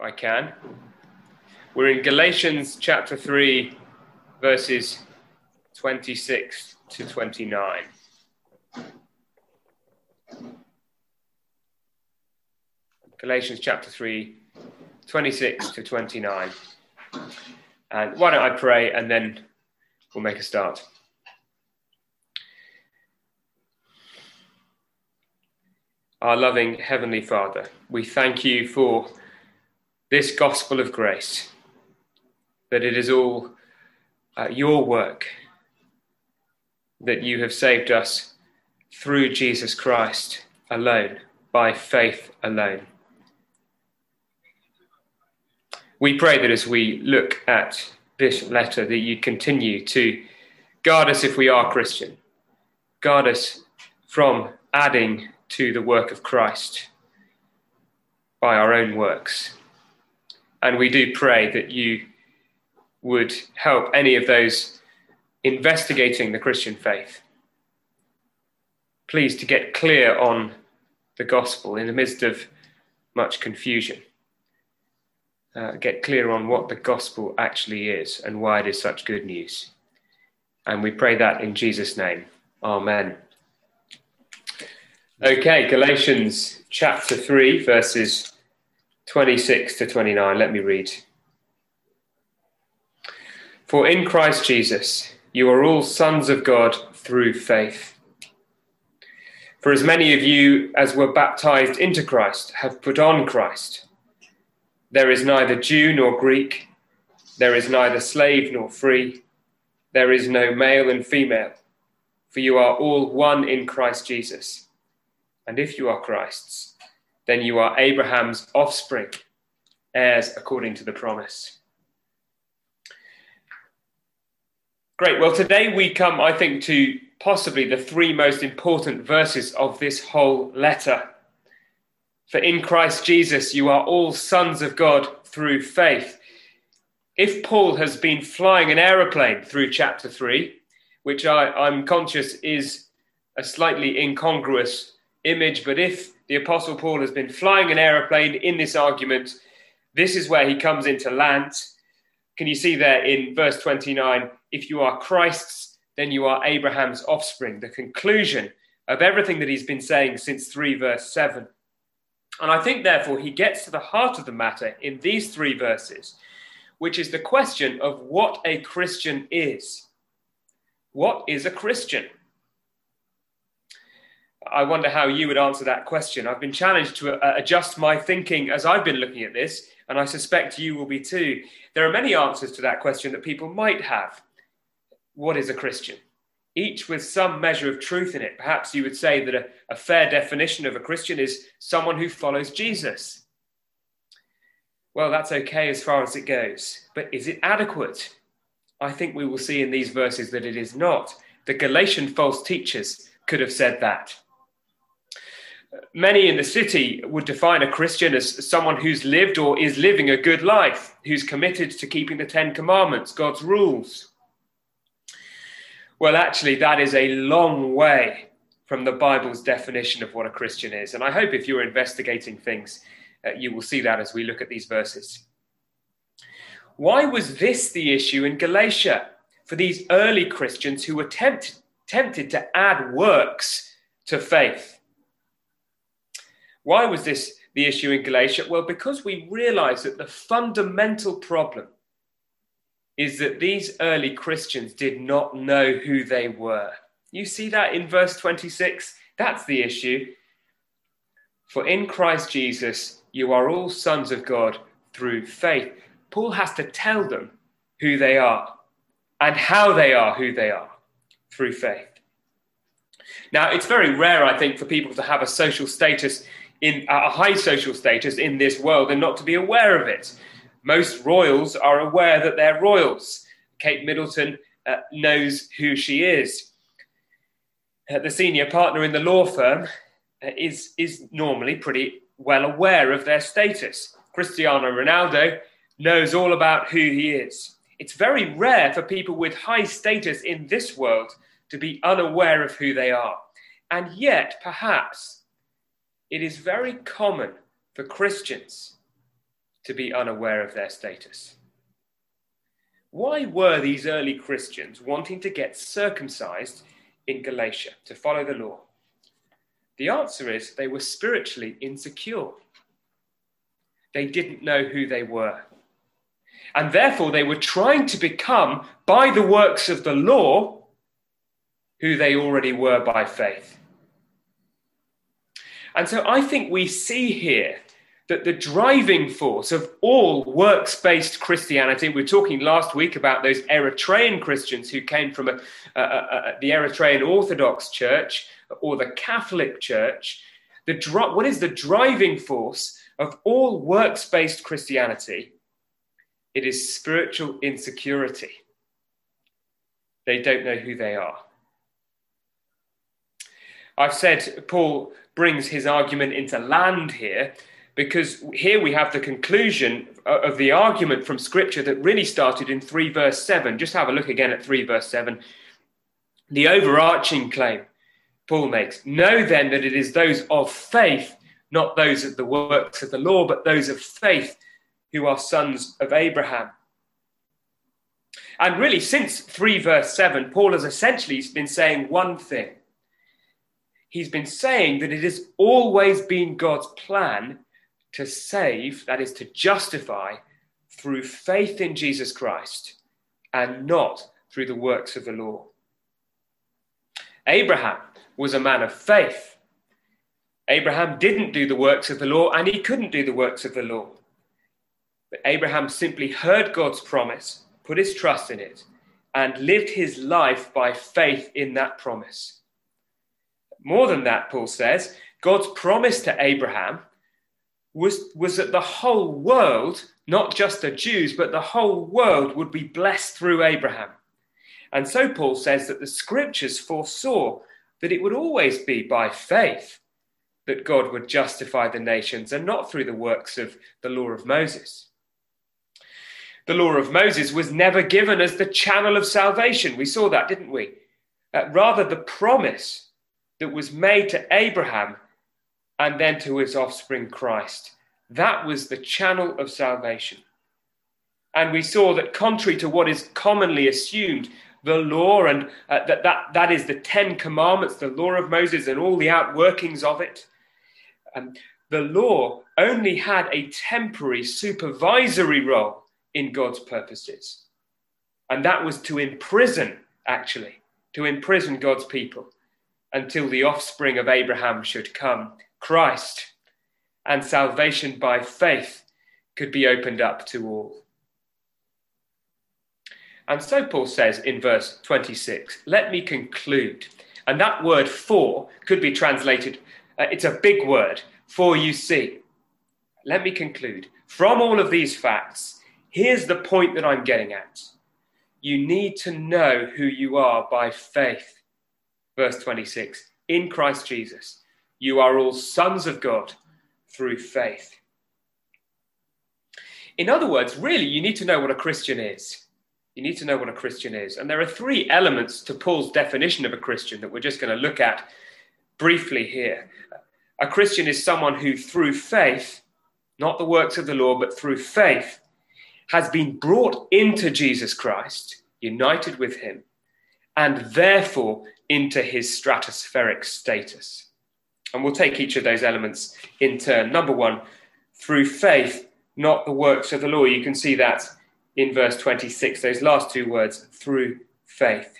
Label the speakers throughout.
Speaker 1: if I can. We're in Galatians chapter 3, verses 26 to 29. Galatians chapter 3, 26 to 29. And why don't I pray and then we'll make a start. Our loving Heavenly Father, we thank you for this gospel of grace, that it is all your work, that you have saved us through Jesus Christ alone, by faith alone. We pray that as we look at this letter, that you continue to guard us if we are Christian, guard us from adding to the work of Christ by our own works. And we do pray that you would help any of those investigating the Christian faith, please, to get clear on the gospel in the midst of much confusion. Get clear on what the gospel actually is and why it is such good news. And we pray that in Jesus' name. Amen. Okay, Galatians chapter 3, verses 26 to 29. Let me read. For in Christ Jesus, you are all sons of God through faith. For as many of you as were baptized into Christ have put on Christ. There is neither Jew nor Greek. There is neither slave nor free. There is no male and female. For you are all one in Christ Jesus. And if you are Christ's, then you are Abraham's offspring, heirs according to the promise. Great. Well, today we come, I think, to possibly the three most important verses of this whole letter. For in Christ Jesus, you are all sons of God through faith. If Paul has been flying an aeroplane through chapter 3, which I'm conscious is a slightly incongruous image, but if the Apostle Paul has been flying an aeroplane in this argument, this is where he comes into land. Can you see there in verse 29, if you are Christ's, then you are Abraham's offspring, the conclusion of everything that he's been saying since 3 verse 7. And I think, therefore, he gets to the heart of the matter in these 3 verses, which is the question of what a Christian is. What is a Christian? I wonder how you would answer that question. I've been challenged to adjust my thinking as I've been looking at this, and I suspect you will be too. There are many answers to that question that people might have. What is a Christian? Each with some measure of truth in it. Perhaps you would say that a fair definition of a Christian is someone who follows Jesus. Well, that's okay as far as it goes. But is it adequate? I think we will see in these verses that it is not. The Galatian false teachers could have said that. Many in the city would define a Christian as someone who's lived or is living a good life, who's committed to keeping the 10 Commandments, God's rules. Well, actually, that is a long way from the Bible's definition of what a Christian is. And I hope if you're investigating things, you will see that as we look at these verses. Why was this the issue in Galatia for these early Christians who were tempted to add works to faith? Why was this the issue in Galatia? Well, because we realize that the fundamental problem is that these early Christians did not know who they were. You see that in verse 26? That's the issue. For in Christ Jesus, you are all sons of God through faith. Paul has to tell them who they are and how they are who they are through faith. Now, it's very rare, I think, for people to have a social status, a high social status in this world and not to be aware of it. Most royals are aware that they're royals. Kate Middleton knows who she is. The senior partner in the law firm is normally pretty well aware of their status. Cristiano Ronaldo knows all about who he is. It's very rare for people with high status in this world to be unaware of who they are. And yet, perhaps, it is very common for Christians to be unaware of their status. Why were these early Christians wanting to get circumcised in Galatia, to follow the law? The answer is they were spiritually insecure. They didn't know who they were. And therefore they were trying to become, by the works of the law, who they already were by faith. And so I think we see here that the driving force of all works-based Christianity, we were talking last week about those Eritrean Christians who came from the Eritrean Orthodox Church or the Catholic Church. What is the driving force of all works-based Christianity? It is spiritual insecurity. They don't know who they are. I've said Paul brings his argument into land here, because here we have the conclusion of the argument from Scripture that really started in 3 verse 7. Just have a look again at 3 verse 7. The overarching claim Paul makes: know then that it is those of faith, not those of the works of the law, but those of faith who are sons of Abraham. And really, since 3 verse 7, Paul has essentially been saying one thing. He's been saying that it has always been God's plan to save, that is to justify, through faith in Jesus Christ and not through the works of the law. Abraham was a man of faith. Abraham didn't do the works of the law, and he couldn't do the works of the law. But Abraham simply heard God's promise, put his trust in it, and lived his life by faith in that promise. More than that, Paul says, God's promise to Abraham was that the whole world, not just the Jews, but the whole world would be blessed through Abraham. And so Paul says that the Scriptures foresaw that it would always be by faith that God would justify the nations and not through the works of the law of Moses. The law of Moses was never given as the channel of salvation. We saw that, didn't we? Rather, the promise that was made to Abraham and then to his offspring Christ, that was the channel of salvation. And we saw that contrary to what is commonly assumed, the law and that is the 10 Commandments, the law of Moses and all the outworkings of it, the law only had a temporary supervisory role in God's purposes. And that was to imprison God's people until the offspring of Abraham should come, Christ, and salvation by faith could be opened up to all. And so Paul says in verse 26, let me conclude. And that word for could be translated, it's a big word, for you see. Let me conclude. From all of these facts, here's the point that I'm getting at. You need to know who you are by faith. Verse 26, in Christ Jesus, you are all sons of God through faith. In other words, really, you need to know what a Christian is. You need to know what a Christian is. And there are 3 elements to Paul's definition of a Christian that we're just going to look at briefly here. A Christian is someone who through faith, not the works of the law, but through faith, has been brought into Jesus Christ, united with him, and therefore into his stratospheric status. And we'll take each of those elements in turn. Number 1, through faith, not the works of the law. You can see that in verse 26, those last 2 words, through faith.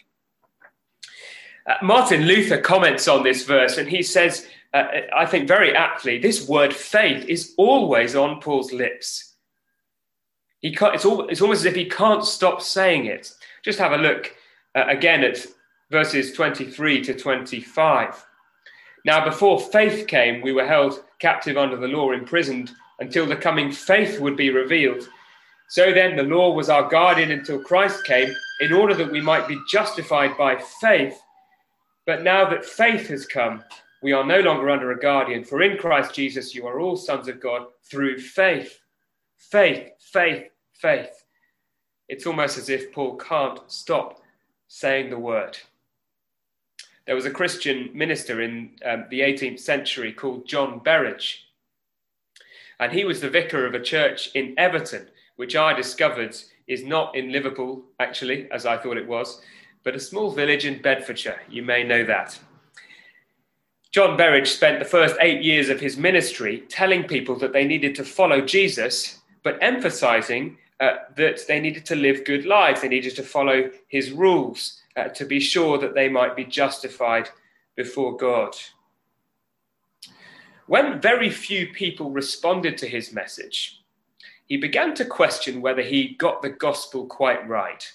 Speaker 1: Martin Luther comments on this verse, and he says, I think very aptly, this word faith is always on Paul's lips. It's almost as if he can't stop saying it. Just have a look again at verses 23 to 25. Now, before faith came, we were held captive under the law, imprisoned until the coming faith would be revealed. So then the law was our guardian until Christ came, in order that we might be justified by faith. But now that faith has come, we are no longer under a guardian. For in Christ Jesus, you are all sons of God through faith. Faith, faith, faith. It's almost as if Paul can't stop saying the word. There was a Christian minister in the 18th century called John Berridge. And he was the vicar of a church in Everton, which I discovered is not in Liverpool, actually, as I thought it was, but a small village in Bedfordshire. You may know that. John Berridge spent the first 8 years of his ministry telling people that they needed to follow Jesus, but emphasizing that they needed to live good lives. They needed to follow his rules to be sure that they might be justified before God. When very few people responded to his message, he began to question whether he got the gospel quite right.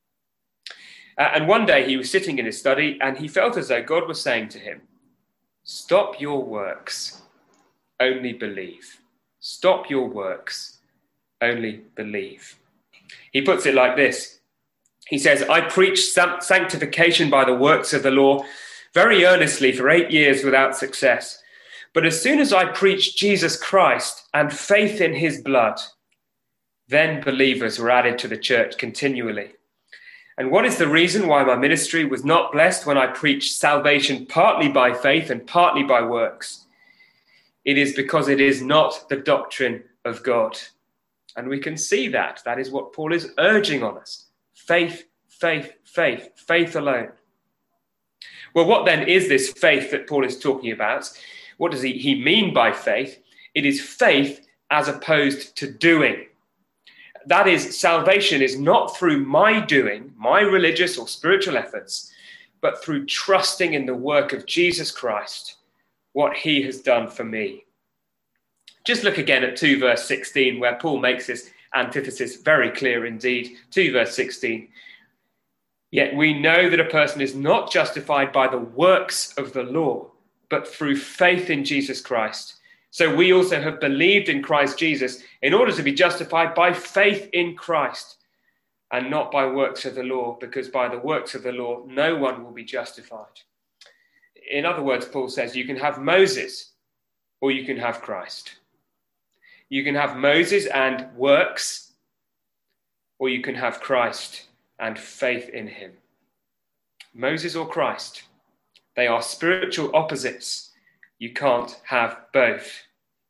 Speaker 1: And one day he was sitting in his study and he felt as though God was saying to him, "Stop your works, only believe. Stop your works, only believe." He puts it like this. He says, "I preached sanctification by the works of the law very earnestly for 8 years without success. But as soon as I preached Jesus Christ and faith in his blood, then believers were added to the church continually. And what is the reason why my ministry was not blessed when I preached salvation partly by faith and partly by works? It is because it is not the doctrine of God." And we can see that. That is what Paul is urging on us. Faith, faith, faith, faith alone. Well, what then is this faith that Paul is talking about? What does he mean by faith? It is faith as opposed to doing. That is, salvation is not through my doing, my religious or spiritual efforts, but through trusting in the work of Jesus Christ, what he has done for me. Just look again at 2 verse 16, where Paul makes this antithesis very clear indeed. 2 verse 16. "Yet we know that a person is not justified by the works of the law, but through faith in Jesus Christ. So we also have believed in Christ Jesus in order to be justified by faith in Christ and not by works of the law, because by the works of the law, no one will be justified." In other words, Paul says you can have Moses or you can have Christ. You can have Moses and works, or you can have Christ and faith in him. Moses or Christ, they are spiritual opposites. You can't have both.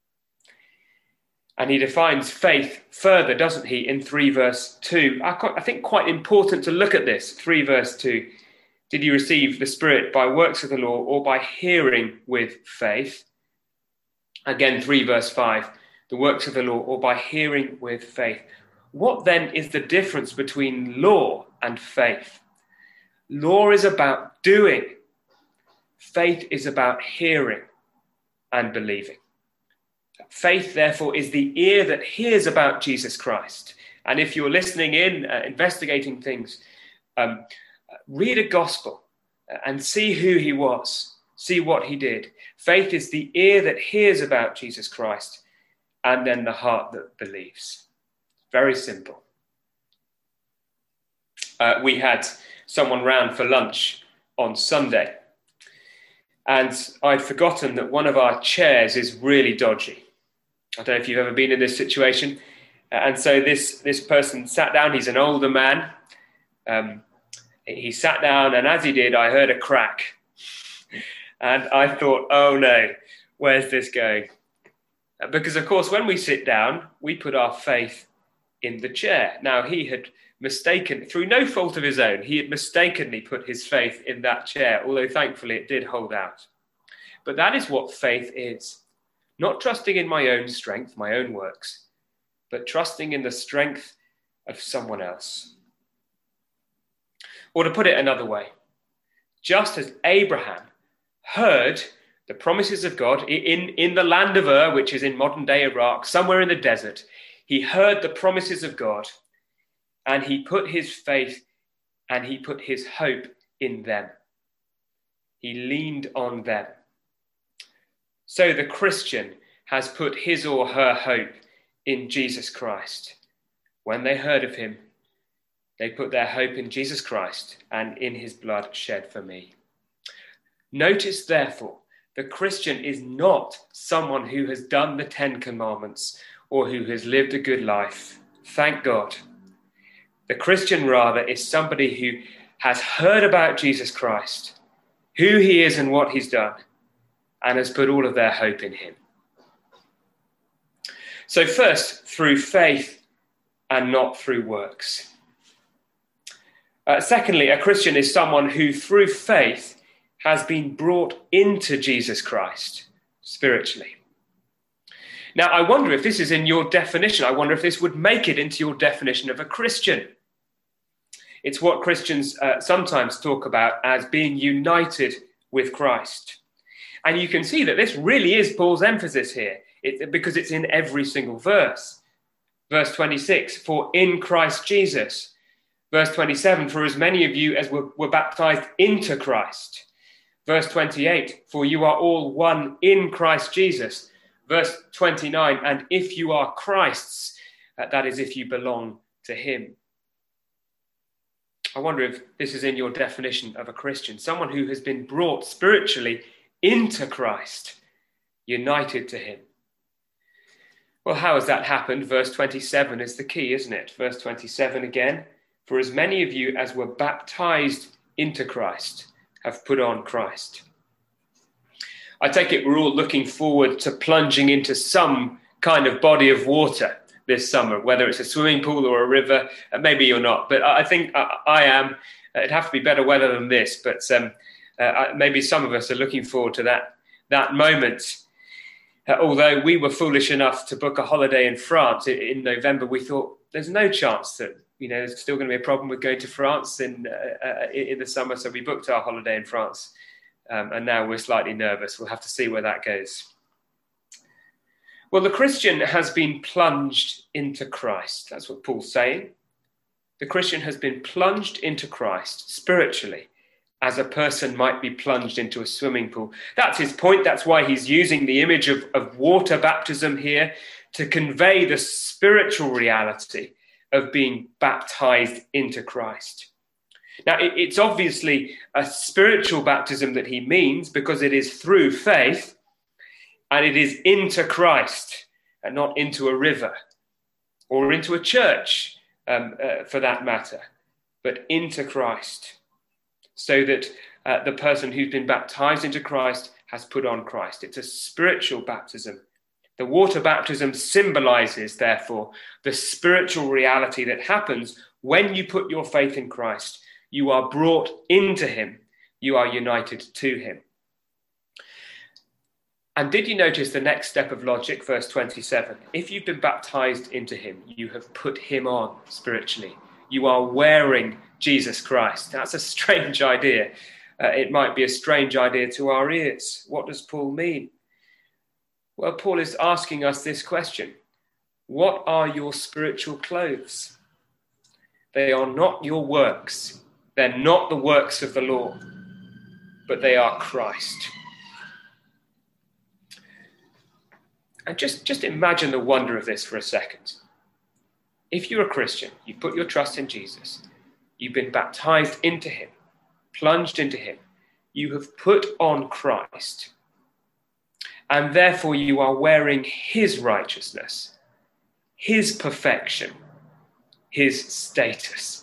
Speaker 1: And he defines faith further, doesn't he, in 3 verse 2. I think quite important to look at this, 3 verse 2. Did you receive the Spirit by works of the law or by hearing with faith? Again, 3 verse 5, the works of the law or by hearing with faith. What then is the difference between law and faith? Law is about doing. Faith is about hearing and believing. Faith, therefore, is the ear that hears about Jesus Christ. And if you're listening in, investigating things, read a gospel and see who he was, see what he did. Faith is the ear that hears about Jesus Christ and then the heart that believes. Very simple. We had someone round for lunch on Sunday, and I'd forgotten that one of our chairs is really dodgy. I don't know if you've ever been in this situation. And so this person sat down. He's an older man. He sat down, and as he did, I heard a crack. And I thought, oh no, where's this going? Because, of course, when we sit down, we put our faith in the chair. Now, he had mistaken, through no fault of his own, he had mistakenly put his faith in that chair, although thankfully it did hold out. But that is what faith is. Not trusting in my own strength, my own works, but trusting in the strength of someone else. Or to put it another way, just as Abraham heard the promises of God in the land of Ur, which is in modern-day Iraq, somewhere in the desert, he heard the promises of God, and he put his faith and he put his hope in them. He leaned on them. So the Christian has put his or her hope in Jesus Christ. When they heard of him, they put their hope in Jesus Christ and in his blood shed for me. Notice, therefore, the Christian is not someone who has done the 10 Commandments or who has lived a good life. Thank God. The Christian, rather, is somebody who has heard about Jesus Christ, who he is and what he's done, and has put all of their hope in him. So first, through faith and not through works. Secondly, a Christian is someone who through faith has been brought into Jesus Christ spiritually. Now, I wonder if this is in your definition. I wonder if this would make it into your definition of a Christian. It's what Christians sometimes talk about as being united with Christ. And you can see that this really is Paul's emphasis here, because it's in every single verse. Verse 26, for in Christ Jesus. Verse 27, for as many of you as were baptized into Christ. Verse 28, for you are all one in Christ Jesus. Verse 29, and if you are Christ's, that is if you belong to him. I wonder if this is in your definition of a Christian, someone who has been brought spiritually into Christ, united to him. Well, how has that happened? Verse 27 is the key, isn't it? Verse 27 again, for as many of you as were baptized into Christ have put on Christ. I take it we're all looking forward to plunging into some kind of body of water this summer, whether it's a swimming pool or a river. Maybe you're not, but I think I am. It'd have to be better weather than this, but maybe some of us are looking forward to that moment. Although we were foolish enough to book a holiday in France in November, we thought there's no chance that there's still going to be a problem with going to France in the summer. So we booked our holiday in France. And now we're slightly nervous. We'll have to see where that goes. Well, the Christian has been plunged into Christ. That's what Paul's saying. The Christian has been plunged into Christ spiritually, as a person might be plunged into a swimming pool. That's his point. That's why he's using the image of water baptism here to convey the spiritual reality of being baptized into Christ. Now, it's obviously a spiritual baptism that he means, because it is through faith and it is into Christ and not into a river or into a church for that matter, but into Christ, so that the person who's been baptized into Christ has put on Christ. It's a spiritual baptism. The water baptism symbolizes, therefore, the spiritual reality that happens when you put your faith in Christ. You are brought into him. You are united to him. And did you notice the next step of logic, verse 27? If you've been baptized into him, you have put him on spiritually. You are wearing Jesus Christ. That's a strange idea. It might be a strange idea to our ears. What does Paul mean? Well, Paul is asking us this question. What are your spiritual clothes? They are not your works. They're not the works of the law, but they are Christ. And just imagine the wonder of this for a second. If you're a Christian, you put your trust in Jesus, you've been baptized into him, plunged into him, you have put on Christ, and therefore you are wearing his righteousness, his perfection, his status.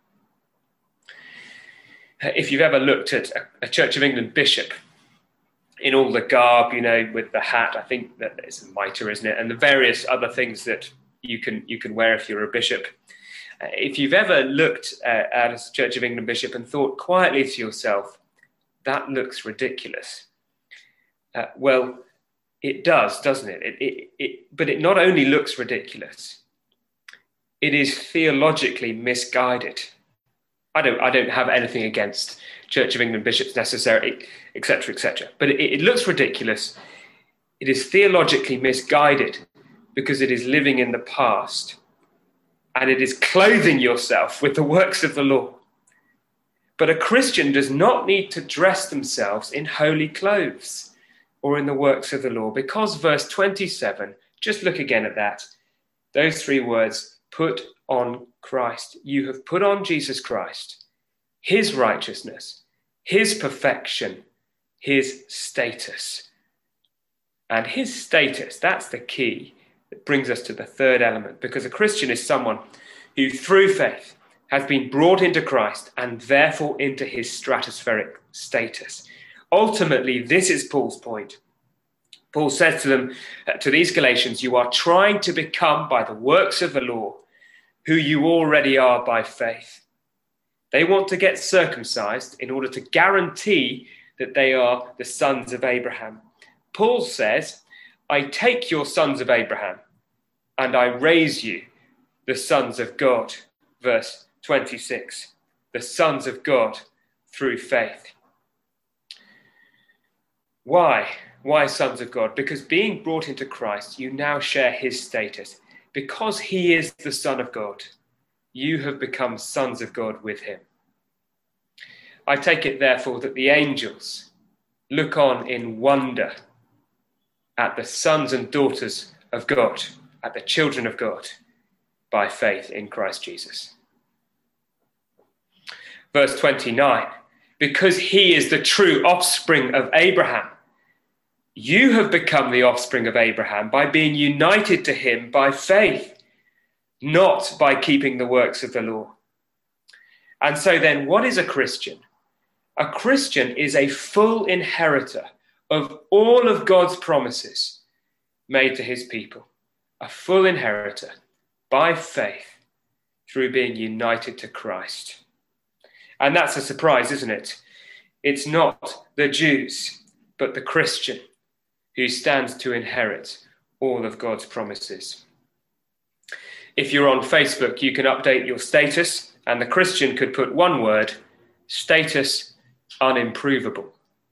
Speaker 1: If you've ever looked at a Church of England bishop in all the garb, with the hat, I think that it's a mitre, isn't it? And the various other things that you can wear if you're a bishop. If you've ever looked at a Church of England bishop and thought quietly to yourself, that looks ridiculous. Well, it does, doesn't it? But it not only looks ridiculous, it is theologically misguided. I don't have anything against Church of England bishops necessarily, etc., etc. But it looks ridiculous. It is theologically misguided because it is living in the past, and it is clothing yourself with the works of the law. But a Christian does not need to dress themselves in holy clothes or in the works of the law, because verse 27, just look again at that. Those three words, put on Christ. You have put on Jesus Christ, his righteousness, his perfection, his status. And his status, that's the key that brings us to the third element, because a Christian is someone who through faith has been brought into Christ and therefore into his stratospheric status. Ultimately, this is Paul's point. Paul says to them, to these Galatians, you are trying to become by the works of the law who you already are by faith. They want to get circumcised in order to guarantee that they are the sons of Abraham. Paul says, I take your sons of Abraham and I raise you the sons of God. Verse 26, the sons of God through faith. Why? Why sons of God? Because being brought into Christ, you now share his status. Because he is the Son of God, you have become sons of God with him. I take it, therefore, that the angels look on in wonder at the sons and daughters of God, at the children of God, by faith in Christ Jesus. Verse 29, because he is the true offspring of Abraham, you have become the offspring of Abraham by being united to him by faith, not by keeping the works of the law. And so then, what is a Christian? A Christian is a full inheritor of all of God's promises made to his people. A full inheritor by faith through being united to Christ. And that's a surprise, isn't it? It's not the Jews, but the Christian who stands to inherit all of God's promises. If you're on Facebook, you can update your status, and the Christian could put one word, status unimprovable.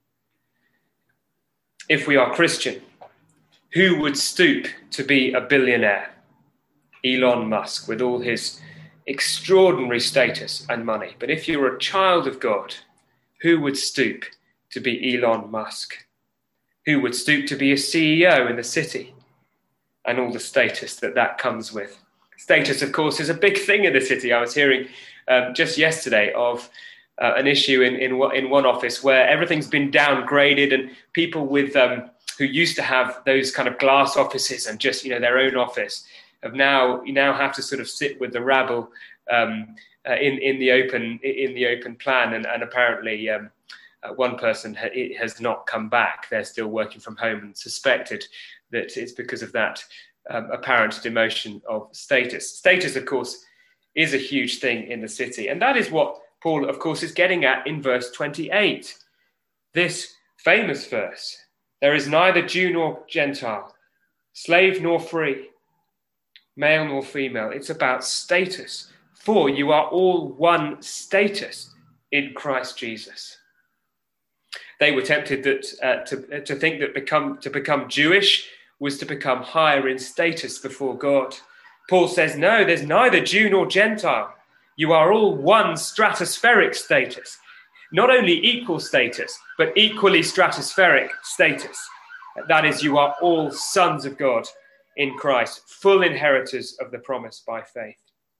Speaker 1: If we are Christian, who would stoop to be a billionaire? Elon Musk, with all his extraordinary status and money. But if you're a child of God, who would stoop to be Elon Musk? Who would stoop to be a CEO in the city and all the status that comes with? Status, of course, is a big thing in the city. I was hearing just yesterday of an issue in one office where everything's been downgraded, and people with who used to have those kind of glass offices and just their own office now have to sort of sit with the rabble in the open plan, and apparently. One person has not come back. They're still working from home and suspected that it's because of that apparent demotion of status. Status, of course, is a huge thing in the city. And that is what Paul, of course, is getting at in verse 28. This famous verse, there is neither Jew nor Gentile, slave nor free, male nor female. It's about status. For you are all one status in Christ Jesus. They were tempted to think that to become Jewish was to become higher in status before God. Paul says, no, there's neither Jew nor Gentile. You are all one stratospheric status. Not only equal status, but equally stratospheric status. That is, you are all sons of God in Christ, full inheritors of the promise by faith.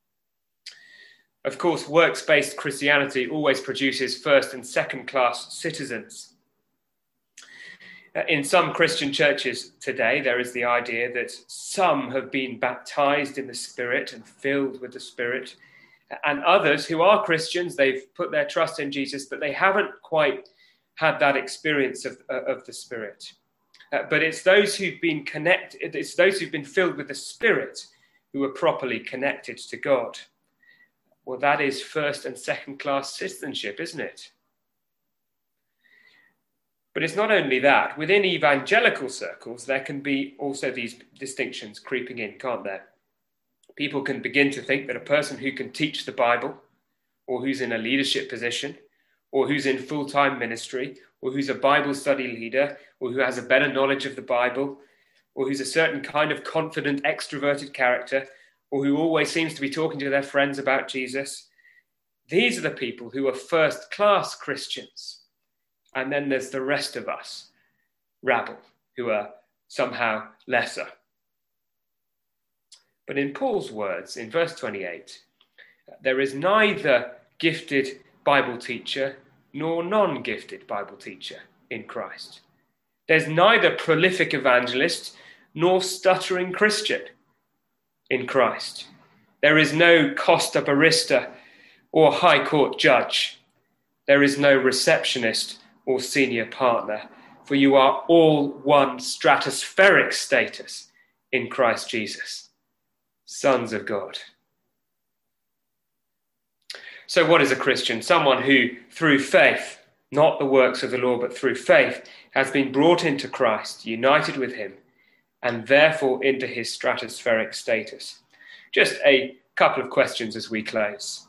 Speaker 1: Of course, works-based Christianity always produces first and second-class citizens. In some Christian churches today, there is the idea that some have been baptized in the Spirit and filled with the Spirit, and others who are Christians, they've put their trust in Jesus, but they haven't quite had that experience of the Spirit. But it's those who've been connected, it's those who've been filled with the Spirit who are properly connected to God. Well, that is first and second class citizenship, isn't it? But it's not only that. Within evangelical circles, there can be also these distinctions creeping in, can't there? People can begin to think that a person who can teach the Bible, or who's in a leadership position, or who's in full-time ministry, or who's a Bible study leader, or who has a better knowledge of the Bible, or who's a certain kind of confident, extroverted character, or who always seems to be talking to their friends about Jesus. These are the people who are first-class Christians. And then there's the rest of us, rabble, who are somehow lesser. But in Paul's words, in verse 28, there is neither gifted Bible teacher nor non-gifted Bible teacher in Christ. There's neither prolific evangelist nor stuttering Christian in Christ. There is no Costa barista or high court judge. There is no receptionist or senior partner. for you are all one stratospheric status in Christ Jesus, sons of God. So what is a Christian? Someone who, through faith, not the works of the law, but through faith, has been brought into Christ, united with him, and therefore into his stratospheric status. Just a couple of questions as we close.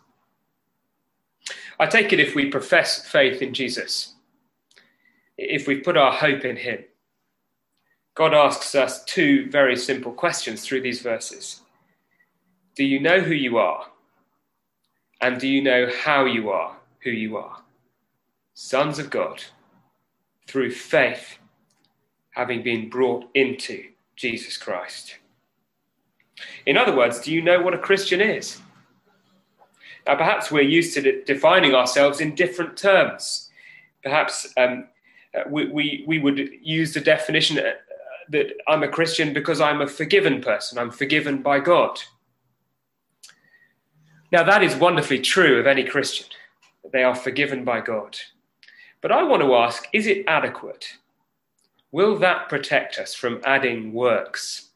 Speaker 1: I take it if we profess faith in Jesus, if we put our hope in him, God asks us two very simple questions through these verses. Do you know who you are? And do you know how you are who you are? Sons of God, through faith, having been brought into Jesus Christ. In other words, do you know what a Christian is? Now, perhaps we're used to defining ourselves in different terms. Perhaps we would use the definition that I'm a Christian because I'm a forgiven person. I'm forgiven by God. Now, that is wonderfully true of any Christian. They are forgiven by God. But I want to ask, is it adequate? Will that protect us from adding works?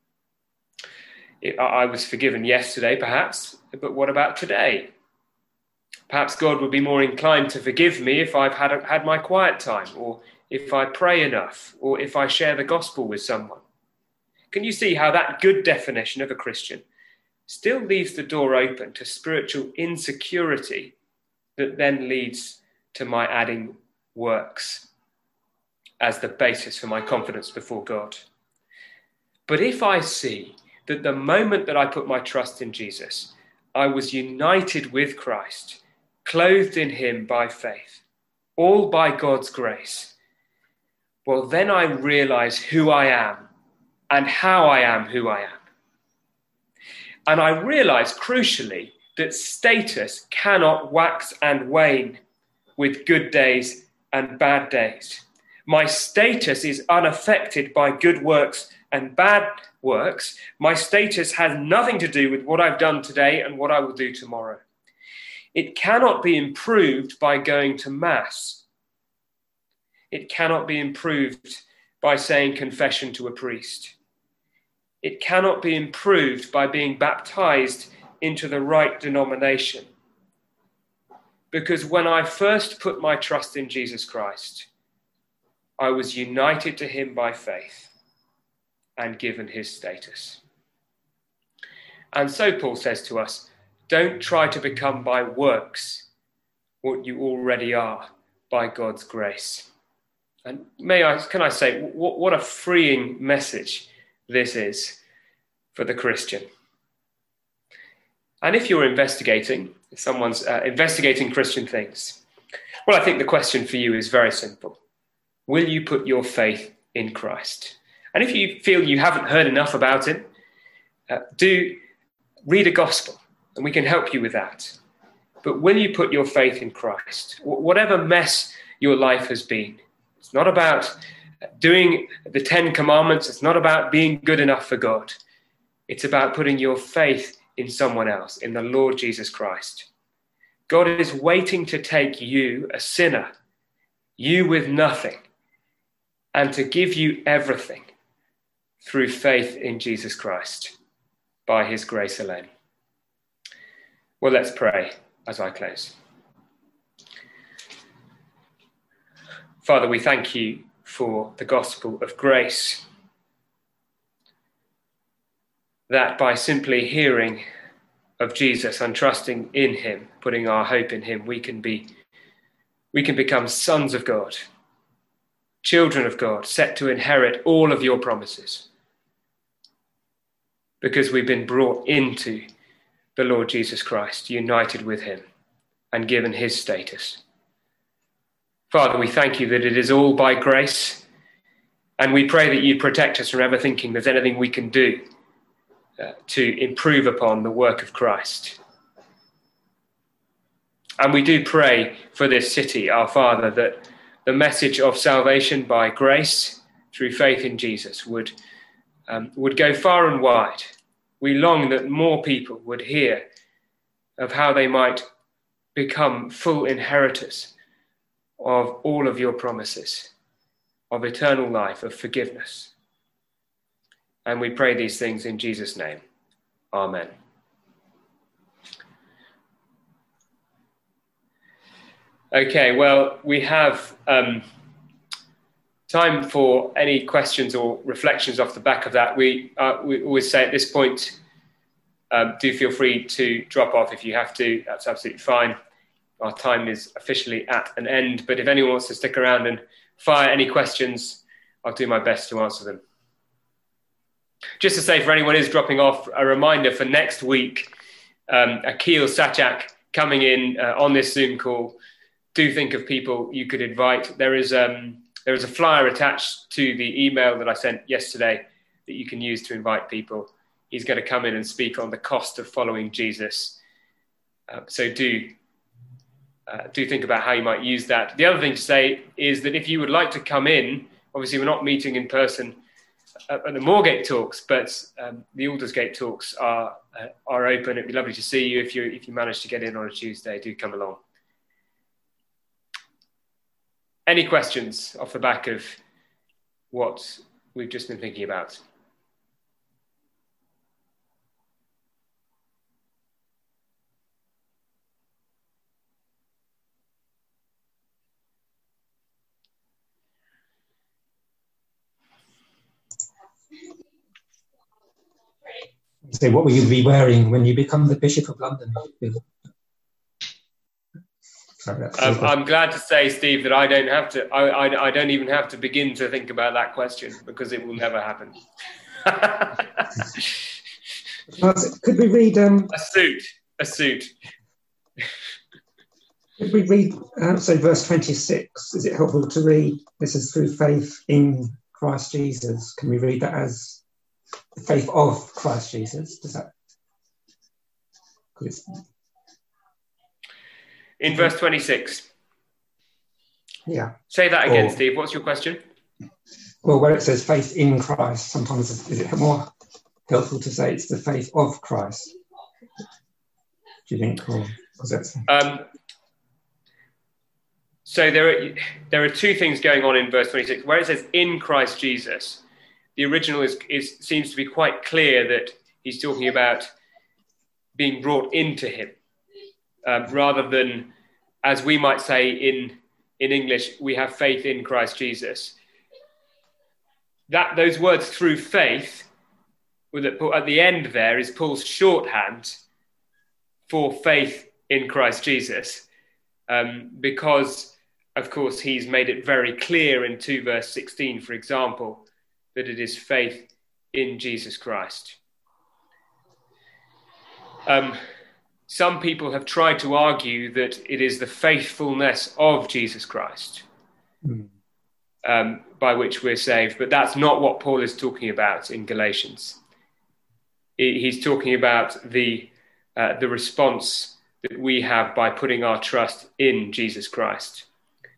Speaker 1: I was forgiven yesterday, perhaps, but what about today? Perhaps God would be more inclined to forgive me if I've had my quiet time, or if I pray enough, or if I share the gospel with someone. Can you see how that good definition of a Christian still leaves the door open to spiritual insecurity that then leads to my adding works as the basis for my confidence before God? But if I see that the moment that I put my trust in Jesus, I was united with Christ, clothed in him by faith, all by God's grace, well, then I realize who I am and how I am who I am. And I realize, crucially, that status cannot wax and wane with good days and bad days. My status is unaffected by good works and bad works. My status has nothing to do with what I've done today and what I will do tomorrow. It cannot be improved by going to Mass. It cannot be improved by saying confession to a priest. It cannot be improved by being baptized into the right denomination. Because when I first put my trust in Jesus Christ, I was united to him by faith and given his status. And so Paul says to us, don't try to become by works what you already are by God's grace. And can I say, what a freeing message this is for the Christian. And if you're if someone's investigating Christian things, well, I think the question for you is very simple. Will you put your faith in Christ? And if you feel you haven't heard enough about him, do read a gospel, and we can help you with that. But will you put your faith in Christ? Whatever mess your life has been, it's not about doing the 10 commandments. It's not about being good enough for God. It's about putting your faith in someone else, in the Lord Jesus Christ. God is waiting to take you, a sinner, you with nothing, and to give you everything through faith in Jesus Christ by his grace alone. Well, let's pray as I close. Father, we thank you for the gospel of grace, that by simply hearing of Jesus and trusting in him, putting our hope in him, we can become sons of God, children of God, set to inherit all of your promises, because we've been brought into the Lord Jesus Christ, united with him and given his status. Father, we thank you that it is all by grace, and we pray that you protect us from ever thinking there's anything we can do to improve upon the work of Christ. And we do pray for this city, our Father, that the message of salvation by grace through faith in Jesus would go far and wide. We long that more people would hear of how they might become full inheritors of all of your promises of eternal life, of forgiveness. And we pray these things in Jesus' name. Amen. Okay, well, we have time for any questions or reflections off the back of that. We always say at this point, do feel free to drop off if you have to. That's absolutely fine. Our time is officially at an end. But if anyone wants to stick around and fire any questions, I'll do my best to answer them. Just to say, for anyone who's dropping off, a reminder for next week, Akil Sachak coming in on this Zoom call. Do think of people you could invite. There is a flyer attached to the email that I sent yesterday that you can use to invite people. He's going to come in and speak on the cost of following Jesus. So do think about how you might use that. The other thing to say is that if you would like to come in, obviously we're not meeting in person at the Moorgate talks, but the Aldersgate talks are open. It'd be lovely to see you if you manage to get in on a Tuesday. Do come along. Any questions off the back of what we've just been thinking about?
Speaker 2: So what will you be wearing when you become the Bishop of London?
Speaker 1: I'm glad to say, Steve, that I don't have to. I don't even have to begin to think about that question because it will never happen.
Speaker 2: Could we read
Speaker 1: a suit?
Speaker 2: Could we read verse 26? Is it helpful to read? This is through faith in Christ Jesus. Can we read that as the faith of Christ Jesus? Does that?
Speaker 1: In verse 26.
Speaker 2: Yeah.
Speaker 1: Say that again, Steve. What's your question?
Speaker 2: Well, where it says faith in Christ, sometimes is it more helpful to say it's the faith of Christ? Do you think, or was that?
Speaker 1: So there are two things going on in verse 26. Where it says in Christ Jesus, the original seems to be quite clear that he's talking about being brought into him. Rather than, as we might say in English, we have faith in Christ Jesus. Those words through faith, at the end there is Paul's shorthand for faith in Christ Jesus, because, of course, he's made it very clear in 2 verse 16, for example, that it is faith in Jesus Christ. Some people have tried to argue that it is the faithfulness of Jesus Christ by which we're saved, but that's not what Paul is talking about in Galatians. He's talking about the response that we have by putting our trust in Jesus Christ.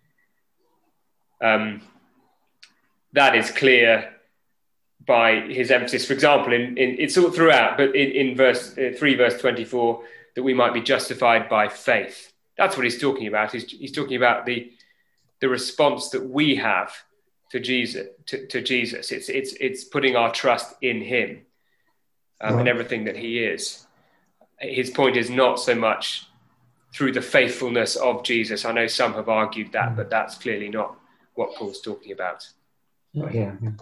Speaker 1: That is clear by his emphasis, for example, it's all throughout, but in verse 3, verse 24, that we might be justified by faith. That's what he's talking about. He's talking about the response that we have to Jesus. It's putting our trust in him and everything that he is. His point is not so much through the faithfulness of Jesus. I know some have argued that, but that's clearly not what Paul's talking about.
Speaker 2: Not here. Yeah.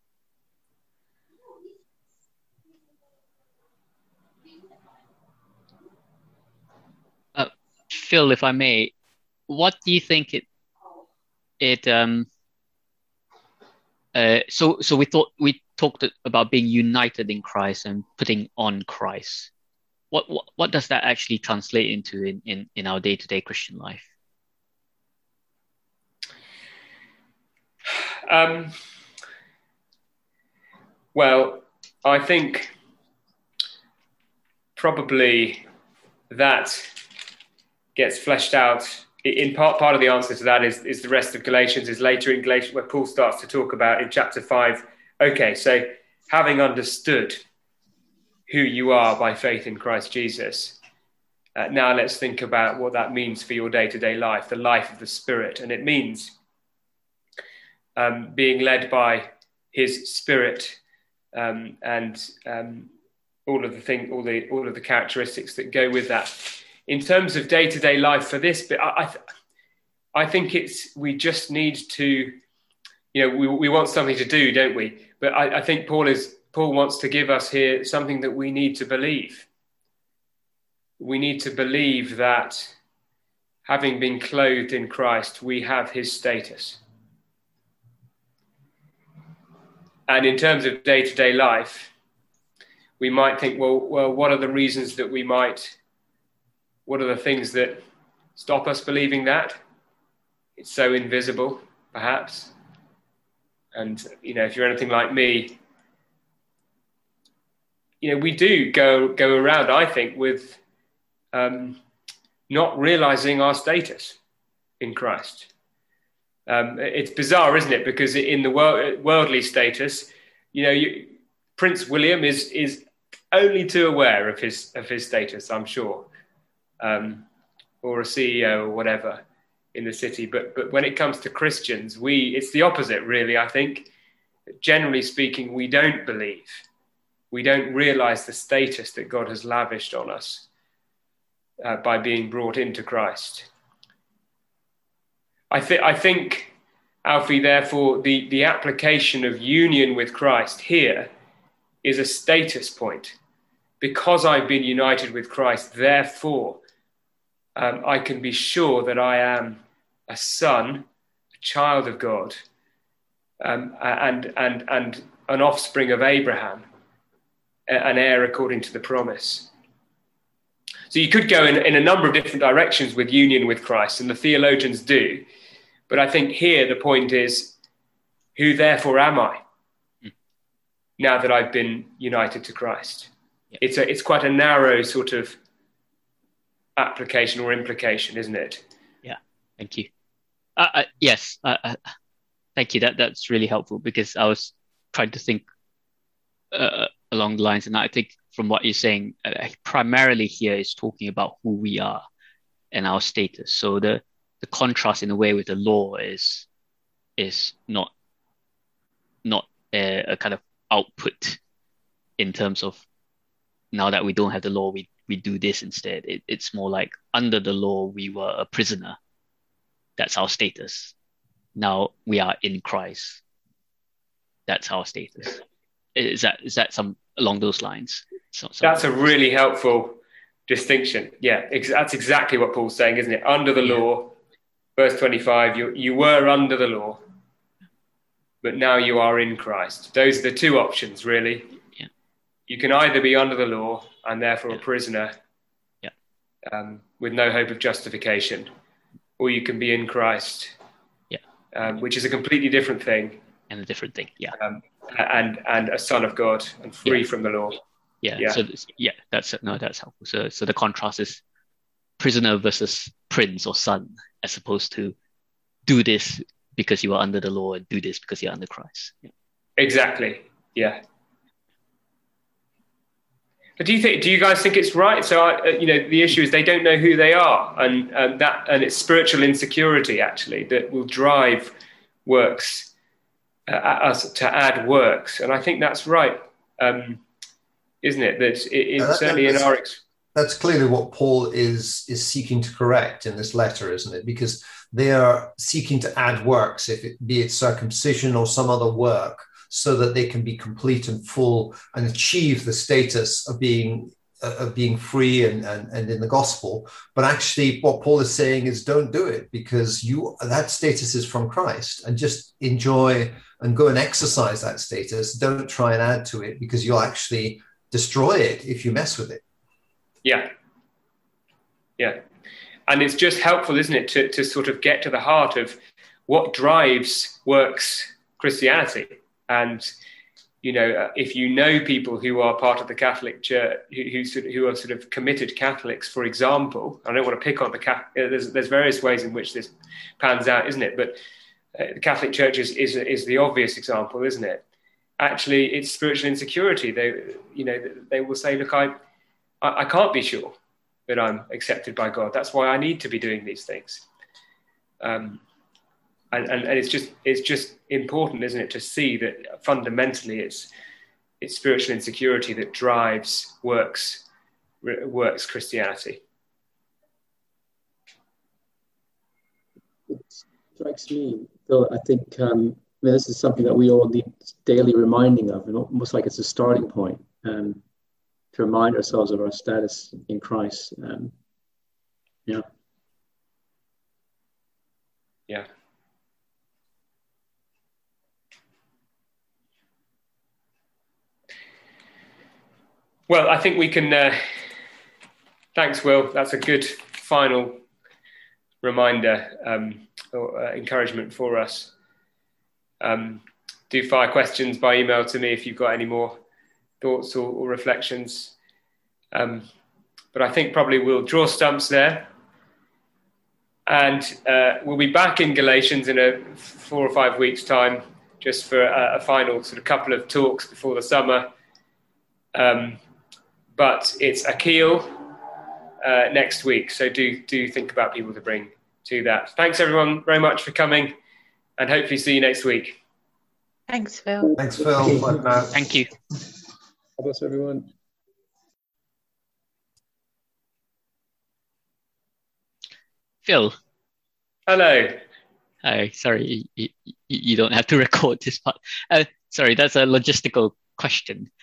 Speaker 3: Phil, if I may, what do you think so we talked about being united in Christ and putting on Christ. What does that actually translate into in our day-to-day Christian life?
Speaker 1: Well, I think probably that gets fleshed out. In part of the answer to that is the rest of Galatians, is later in Galatians where Paul starts to talk about in chapter 5. Okay, so having understood who you are by faith in Christ Jesus, now let's think about what that means for your day-to-day life, the life of the Spirit. And it means being led by his Spirit, and all of the characteristics that go with that. In terms of day-to-day life for this bit, I think we just need to, we want something to do, don't we? But I think Paul wants to give us here something that we need to believe. We need to believe that having been clothed in Christ, we have his status. And in terms of day-to-day life, we might think, well, what are the reasons that what are the things that stop us believing that? It's so invisible, perhaps. And, if you're anything like me, we do go around, I think, with not realizing our status in Christ. It's bizarre, isn't it? Because in the worldly status, Prince William is only too aware of his status, I'm sure, or a CEO or whatever in the city. But when it comes to Christians, it's the opposite, really. I think, generally speaking, we don't believe. We don't realize the status that God has lavished on us by being brought into Christ. I think, Alfie, therefore, the application of union with Christ here is a status point. Because I've been united with Christ, therefore, I can be sure that I am a son, a child of God, and an offspring of Abraham, an heir according to the promise. So you could go in a number of different directions with union with Christ, and the theologians do. But I think here the point is, who therefore am I now that I've been united to Christ? Yeah. It's quite a narrow sort of application or implication, isn't it?
Speaker 3: Yeah, thank you. Yes, thank you. That's really helpful, because I was trying to think along the lines, and I think from what you're saying, primarily here is talking about who we are and our status. So the contrast in a way with the law is not a kind of output in terms of, now that we don't have the law, we do this instead. It's more like, under the law, we were a prisoner. That's our status. Now we are in Christ. That's our status. Is that some along those lines?
Speaker 1: That's a really helpful distinction. Yeah, that's exactly what Paul's saying, isn't it? Under the law, verse 25, you were under the law, but now you are in Christ. Those are the two options, really.
Speaker 3: Yeah.
Speaker 1: You can either be under the law and therefore a prisoner, with no hope of justification, or you can be in Christ, which is a completely different thing.
Speaker 3: And a different thing,
Speaker 1: and a son of God and free from the law.
Speaker 3: So that's helpful. So the contrast is prisoner versus prince or son, as opposed to do this because you are under the law and do this because you're under Christ.
Speaker 1: Exactly. Yeah. But do you guys think it's right? So the issue is they don't know who they are, and it's spiritual insecurity actually that will drive works us to add works, and I think that's right, isn't it?
Speaker 4: That's clearly what Paul is seeking to correct in this letter, isn't it? Because they are seeking to add works, be it circumcision or some other work, so that they can be complete and full and achieve the status of being free and in the gospel. But actually what Paul is saying is, don't do it, because that status is from Christ, and just enjoy and go and exercise that status. Don't try and add to it, because you'll actually destroy it if you mess with it. Yeah.
Speaker 1: And it's just helpful, isn't it, to sort of get to the heart of what drives works Christianity. And, if you know people who are part of the Catholic Church, who are sort of committed Catholics, for example, I don't want to pick on there's various ways in which this pans out, isn't it? But the Catholic Church is the obvious example, isn't it? Actually, it's spiritual insecurity. They will say, look, I can't be sure that I'm accepted by God. That's why I need to be doing these things. and it's just important, isn't it, to see that fundamentally it's spiritual insecurity that drives works Christianity.
Speaker 5: It strikes me, Phil, I think this is something that we all need daily reminding of, and almost like it's a starting point to remind ourselves of our status in Christ. Yeah.
Speaker 1: Well, I think we can. Thanks, Will. That's a good final reminder or encouragement for us. Do fire questions by email to me if you've got any more thoughts or reflections. But I think probably we'll draw stumps there. And we'll be back in Galatians in 4 or 5 weeks' time, just for a final sort of couple of talks before the summer. But it's Akil next week, so do think about people to bring to that. Thanks everyone very much for coming, and hopefully see you next week.
Speaker 6: Thanks, Phil.
Speaker 4: Thanks, Phil. Bye for now.
Speaker 3: Thank you.
Speaker 5: God bless everyone.
Speaker 3: Phil.
Speaker 1: Hello.
Speaker 3: Hi. Sorry, you don't have to record this part. Sorry, that's a logistical question.